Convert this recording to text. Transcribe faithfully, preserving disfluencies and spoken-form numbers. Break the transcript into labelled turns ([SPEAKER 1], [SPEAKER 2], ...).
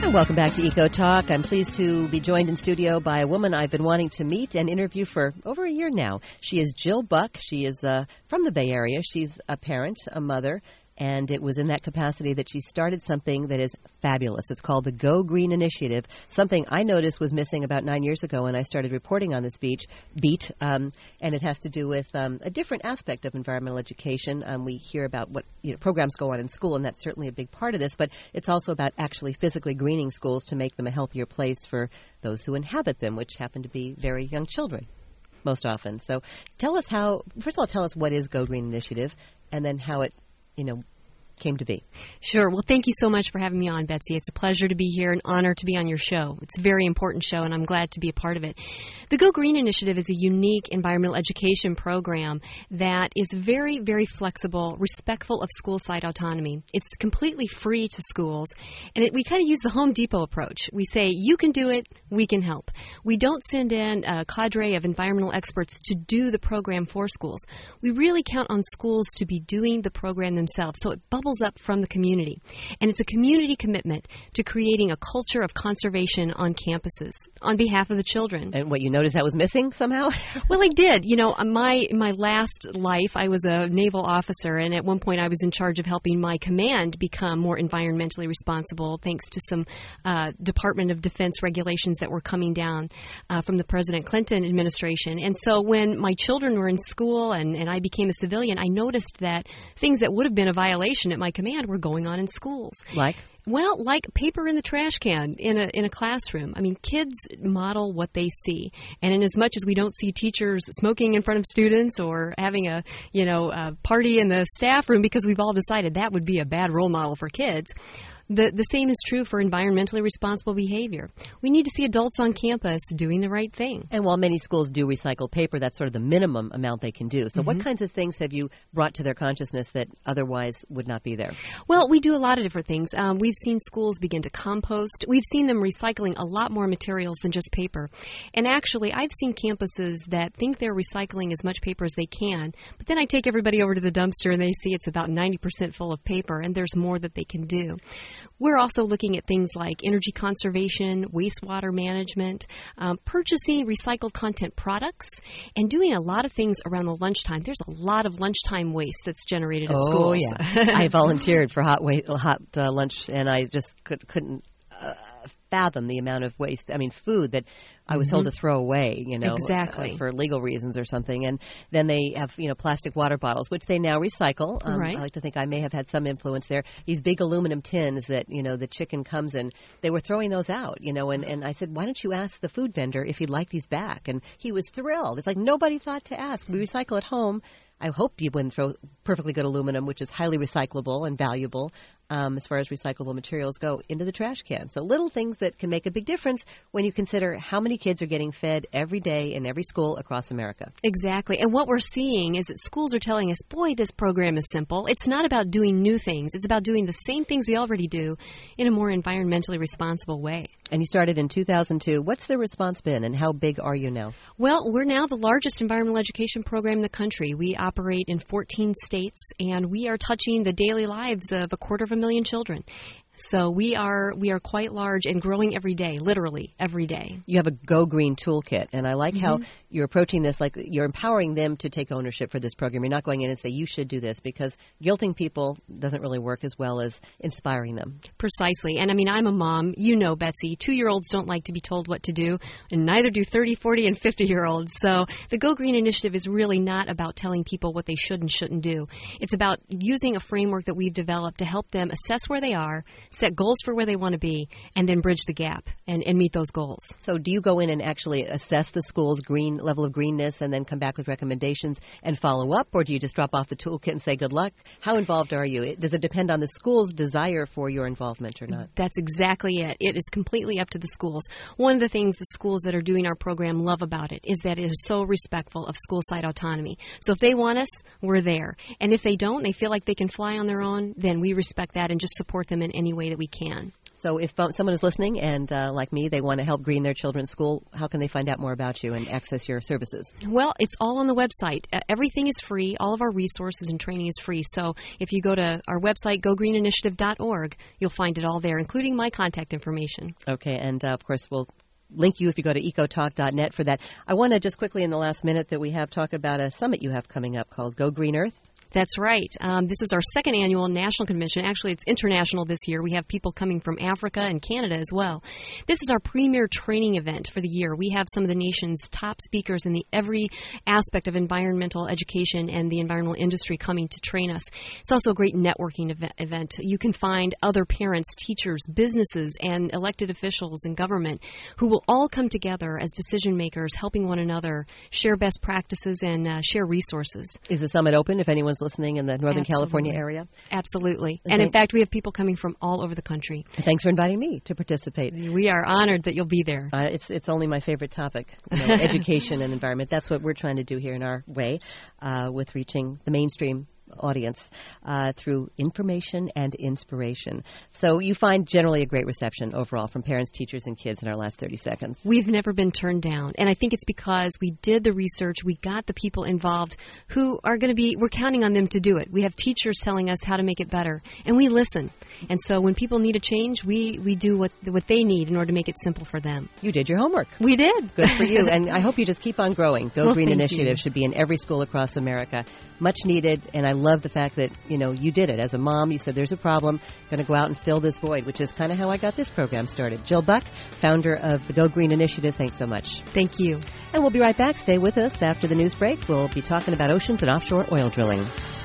[SPEAKER 1] And welcome back to Eco Talk. I'm pleased to be joined in studio by a woman I've been wanting to meet and interview for over a year now. She is Jill Buck. She is uh, from the Bay Area. She's a parent, a mother, and it was in that capacity that she started something that is fabulous. It's called the Go Green Initiative, something I noticed was missing about nine years ago when I started reporting on this beach, beat, um, and it has to do with um, a different aspect of environmental education. Um, we hear about what you know, programs go on in school, and that's certainly a big part of this, but it's also about actually physically greening schools to make them a healthier place for those who inhabit them, which happen to be very young children most often. So tell us how, first of all, tell us what is Go Green Initiative, and then how it you know, came to be.
[SPEAKER 2] Sure. Well, thank you so much for having me on, Betsy. It's a pleasure to be here, an honor to be on your show. It's a very important show, and I'm glad to be a part of it. The Go Green Initiative is a unique environmental education program that is very, very flexible, respectful of school site autonomy. It's completely free to schools, and it, we kind of use the Home Depot approach. We say, you can do it, we can help. We don't send in a cadre of environmental experts to do the program for schools. We really count on schools to be doing the program themselves, so it bubbles up from the community. And it's a community commitment to creating a culture of conservation on campuses on behalf of the children.
[SPEAKER 1] And what, you noticed that was missing somehow?
[SPEAKER 2] Well, I did. You know, my my last life, I was a naval officer, and at one point I was in charge of helping my command become more environmentally responsible thanks to some uh, Department of Defense regulations that were coming down uh, from the President Clinton administration. And so when my children were in school and, and I became a civilian, I noticed that things that would have been a violation at my command were going on in schools.
[SPEAKER 1] Like?
[SPEAKER 2] Well, like paper in the trash can in a in a classroom. I mean, kids model what they see. And in as much as we don't see teachers smoking in front of students or having a, you know, a party in the staff room because we've all decided that would be a bad role model for kids, The the same is true for environmentally responsible behavior. We need to see adults on campus doing the right thing.
[SPEAKER 1] And while many schools do recycle paper, that's sort of the minimum amount they can do. So mm-hmm. what kinds of things have you brought to their consciousness that otherwise would not be there?
[SPEAKER 2] Well, we do a lot of different things. Um, we've seen schools begin to compost. We've seen them recycling a lot more materials than just paper. And actually, I've seen campuses that think they're recycling as much paper as they can, but then I take everybody over to the dumpster and they see it's about ninety percent full of paper, and there's more that they can do. We're also looking at things like energy conservation, wastewater management, um, purchasing recycled content products, and doing a lot of things around the lunchtime. There's a lot of lunchtime waste that's generated at
[SPEAKER 1] oh,
[SPEAKER 2] schools.
[SPEAKER 1] Oh, yeah. I volunteered for hot, wa- hot uh, lunch, and I just could, couldn't uh, fathom the amount of waste. I mean, food that I was mm-hmm. told to throw away, you know,
[SPEAKER 2] exactly.
[SPEAKER 1] uh, for legal reasons or something. And then they have, you know, plastic water bottles, which they now recycle. Um,
[SPEAKER 2] right.
[SPEAKER 1] I like to think I may have had some influence there. These big aluminum tins that, you know, the chicken comes in, they were throwing those out, you know, and, and I said, why don't you ask the food vendor if he'd like these back? And he was thrilled. It's like nobody thought to ask. We recycle at home. I hope you wouldn't throw perfectly good aluminum, which is highly recyclable and valuable um, as far as recyclable materials go, into the trash can. So little things that can make a big difference when you consider how many kids are getting fed every day in every school across America.
[SPEAKER 2] Exactly. And what we're seeing is that schools are telling us, boy, this program is simple. It's not about doing new things. It's about doing the same things we already do in a more environmentally responsible way.
[SPEAKER 1] And you started in two thousand two. What's the response been, and how big are you now?
[SPEAKER 2] Well, we're now the largest environmental education program in the country. We operate in fourteen states, and we are touching the daily lives of a quarter of a million children. So we are we are quite large and growing every day, literally every day.
[SPEAKER 1] You have a Go Green toolkit, and I like mm-hmm. how you're approaching this like you're empowering them to take ownership for this program. You're not going in and say, you should do this, because guilting people doesn't really work as well as inspiring them.
[SPEAKER 2] Precisely. And I mean, I'm a mom. You know, Betsy, two-year-olds don't like to be told what to do, and neither do thirty, forty, and fifty-year-olds. So the Go Green Initiative is really not about telling people what they should and shouldn't do. It's about using a framework that we've developed to help them assess where they are, set goals for where they want to be, and then bridge the gap and, and meet those goals. So
[SPEAKER 1] do you go in and actually assess the school's green level of greenness and then come back with recommendations and follow up, or do you just drop off the toolkit and say good luck? How involved are you? Does it depend on the school's desire for your involvement or not?
[SPEAKER 2] That's exactly it. It is completely up to the schools. One of the things the schools that are doing our program love about it is that it is so respectful of school site autonomy. So if they want us, we're there. And if they don't, they feel like they can fly on their own, then we respect that and just support them in any way that we can.
[SPEAKER 1] So if um, someone is listening and, uh, like me, they want to help green their children's school, how can they find out more about you and access your services?
[SPEAKER 2] Well, it's all on the website. Uh, everything is free. All of our resources and training is free. So if you go to our website, go green initiative dot org, you'll find it all there, including my contact information.
[SPEAKER 1] Okay, and uh, of course we'll link you if you go to ecotalk dot net for that. I want to just quickly in the last minute that we have talk about a summit you have coming up called Go Green Earth.
[SPEAKER 2] That's right. Um, this is our second annual national convention. Actually, it's international this year. We have people coming from Africa and Canada as well. This is our premier training event for the year. We have some of the nation's top speakers in the every aspect of environmental education and the environmental industry coming to train us. It's also a great networking ev- event. You can find other parents, teachers, businesses, and elected officials in government who will all come together as decision makers, helping one another, share best practices, and uh, share resources.
[SPEAKER 1] Is the summit open if anyone's listening in the Northern
[SPEAKER 2] Absolutely.
[SPEAKER 1] California area?
[SPEAKER 2] Absolutely. And in fact, we have people coming from all over the country.
[SPEAKER 1] Thanks for inviting me to participate.
[SPEAKER 2] We are honored that you'll be there.
[SPEAKER 1] Uh, it's it's only my favorite topic, you know, education and environment. That's what we're trying to do here in our way uh, with reaching the mainstream audience uh, through information and inspiration. So you find generally a great reception overall from parents, teachers, and kids in our last thirty seconds.
[SPEAKER 2] We've never been turned down. And I think it's because we did the research, we got the people involved who are going to be, we're counting on them to do it. We have teachers telling us how to make it better, and we listen. And so when people need a change, we, we do what what they need in order to make it simple for them.
[SPEAKER 1] You did your homework.
[SPEAKER 2] We did.
[SPEAKER 1] Good for you. And I hope you just keep on growing. Go
[SPEAKER 2] Well,
[SPEAKER 1] Green
[SPEAKER 2] thank
[SPEAKER 1] Initiative
[SPEAKER 2] you.
[SPEAKER 1] should be in every school across America. Much needed, and I love the fact that, you know, you did it. As a mom, you said there's a problem, going to go out and fill this void, which is kind of how I got this program started. Jill Buck, founder of the Go Green Initiative, thanks so much.
[SPEAKER 2] Thank you.
[SPEAKER 1] And we'll be right back. Stay with us after the news break. We'll be talking about oceans and offshore oil drilling.